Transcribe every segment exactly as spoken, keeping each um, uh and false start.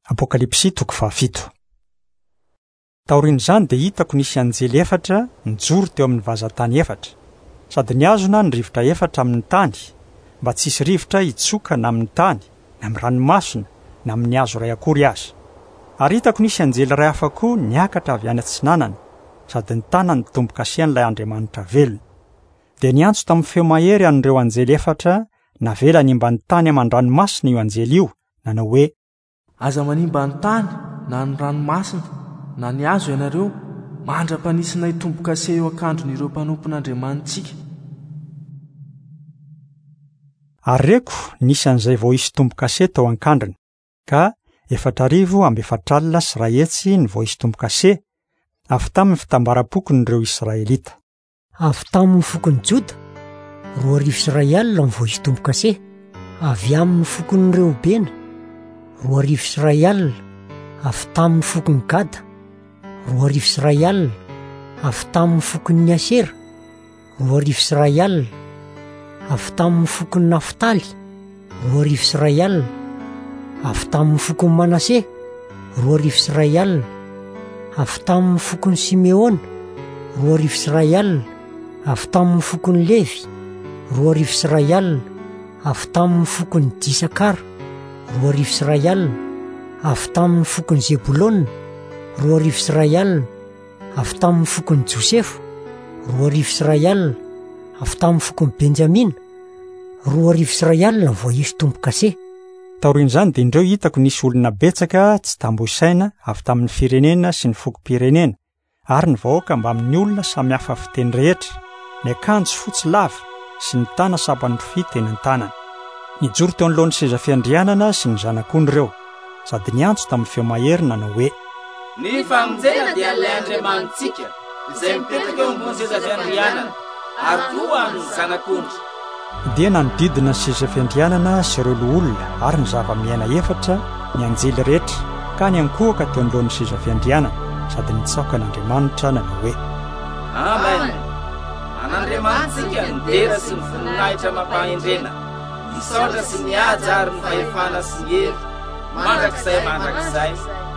Apokalipsy toko fahafito. Taorian'izany dia hitako nisy anjely efatra nijoro teo amin'ny vazantany efatra, sady niazona ny rivotra efatra amin'ny tany, mba tsisy rivotra hitsoka na amin'ny tany, na amin'ny ranomasina, na amin'ny hazo ray akory aza. Ary hitako nisy anjely ray hafa koa niakatra avy any atsinanana, sady ny tanany tombo-kasiany ilay Andriamanitra velona. Dia niantso tamin'ny feo mahery an'ireo anjely efatra navela nimba ny tany aman-dranomasina io anjely io, nanao hoe: aza manimba ny tany na ny ranomasina na ny hazo ianareo, mandra-panisinay tombo-kase eo akandron'ireo mpanompon'Andriamanitsika. Ary reko nisy an'izay vao hisy tombo-kase tao an-kandriny, ka efatra arivo amby efatra alina sy ray hetsy ny vao hisy tombo-kase, avy tamin'ny fitambaram-pokon'ireo Israelita. Avy tamin'ny fokon'ny Joda, roa arivo sy ray alina ny vao hisy tombo-kase. Avy amin'ny fokon'ny Reobena, roa arivo sy ray alina. Avy tamin'ny fokon'ny Gada, roa arivo sy ray alina. Avy tamin'ny fokon'ny Asera, roa arivo sy ray alina. Avy tamin'ny fokon'ny Naftaly, roa arivo sy ray alina. Avy tamin'ny fokon'ny Manase, roa arivo sy ray alina. Avy tamin'ny fokon'ny Simeona, roa arivo sy ray alina. Avy tamin'ny fokon'ny Levi, roa arivo sy ray alina. Avy tamin'ny fokon'ny Disakara, roa arivo sy ray alina. Avy tamin'ny fokon'ny Zebulona, roa arivo sy ray alina. Avy tamin'ny fokon'ny Josefo, roa arivo sy ray alina. Avy tamin'ny fokon'ny Benjamina, roa arivo sy ray alina vao hisy tombo-kase. Taorian'izany dia indreo hitako nisy olona betsaka tsy tambo isaina avy tamin'ny firenena sy ny fokom-pirenena, ary ny vahoaka mba amin'ny olona samy hafa fiteny rehetra, ny akanjo fotsy lava sy ny tana sapan'ny rofia teny an-tanany. Nijoro teo anoloan'ny seza fiandrianana sy ny zanak'ondry ireo, sady niantso tamin'ny feo mahery nanao hoe: ny famonjena dia ilay Andriamanitsika izay mipetraka eo ambony seza fiandrianana, ary koa amin'ny zanak'ondry. Dia nanodidina ny seza fiandrianana sy ireo loholona ary ny zava-miaina efatra, ny anjely rehetra, ka ny ankohaka teo anoloan'ny seza fiandrianana, sady nitsaoka n'Andriamanitra nanao hoe: Amen. An'Andriamanitsika ny dera sy ny voninahitra mampahendrena, ny saotra sy ny haja ary ny fahefana sy ny hery, mandrakizay mandrakizay.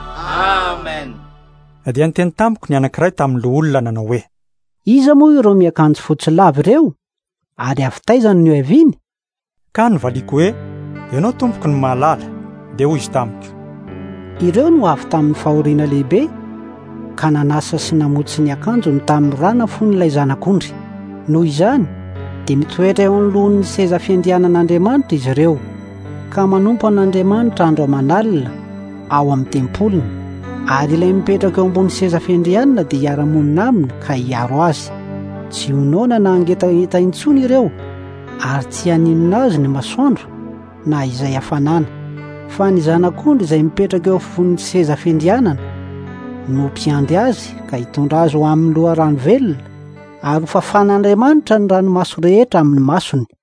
Amen. Dia niteny tamiko ny anankiray tamin'ny loholona nanao hoe: iza moa ireo miakanjo fotsy lava ireo, ary avy taizany ny oaviny? Ka novaliko hoe: ianao tompoko ny mahalala. Dia hoy izy tamiko: ireo no avy tamin'ny fahoriana lehibe, ka nanasa sy namotsy ny akanjony tamin'ny rana fon'ilay zanak'ondry. Noho izany dia mitoetra eo anoloan'ny seza fiandrianan'Andriamanitra izy ireo, ka manompo an'Andriamanitra andro aman'alina ao amin'ny tempolony, ary ilay mipetraka eo ambony seza fiandrianana dia hiara-monina aminy ka hiaro azy. Tsy honona na angetaheta intsony ireo, ary tsy haninona azy ny masoandro na izay hafanana, fa ny zanak'ondry izay mipetraka eo afovoan'ny seza fiandrianana no mpiandry azy ka hitondra azy ho amin'ny loharano velona, ary ho fafan'Andriamanitra ny ranomaso rehetra amin'ny masony.